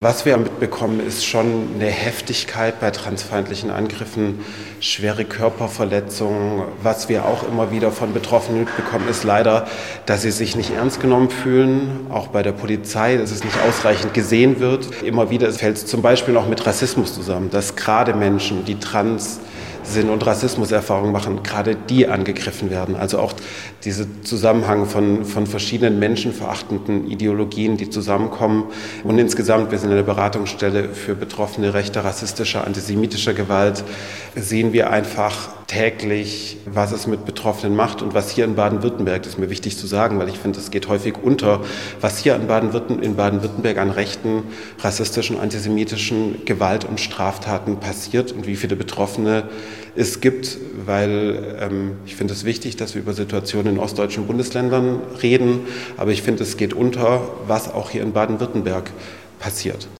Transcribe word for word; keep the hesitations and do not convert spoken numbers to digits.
Was wir mitbekommen, ist schon eine Heftigkeit bei transfeindlichen Angriffen, schwere Körperverletzungen. Was wir auch immer wieder von Betroffenen mitbekommen, ist leider, dass sie sich nicht ernst genommen fühlen, auch bei der Polizei, dass es nicht ausreichend gesehen wird. Immer wieder fällt es zum Beispiel auch mit Rassismus zusammen, dass gerade Menschen, die trans sind und Rassismuserfahrungen machen, gerade die angegriffen werden. Also auch dieser Zusammenhang von, von verschiedenen menschenverachtenden Ideologien, die zusammenkommen. Und insgesamt, wir sind eine Beratungsstelle für Betroffene rechter, rassistischer, antisemitischer Gewalt, sehen wir einfach täglich, was es mit Betroffenen macht und was hier in Baden-Württemberg, das ist mir wichtig zu sagen, weil ich finde, es geht häufig unter, was hier in Baden-Württemberg, in Baden-Württemberg an rechten, rassistischen, antisemitischen Gewalt und Straftaten passiert und wie viele Betroffene es gibt, weil ähm, ich finde es wichtig, dass wir über Situationen in ostdeutschen Bundesländern reden, aber ich finde, es geht unter, was auch hier in Baden-Württemberg passiert.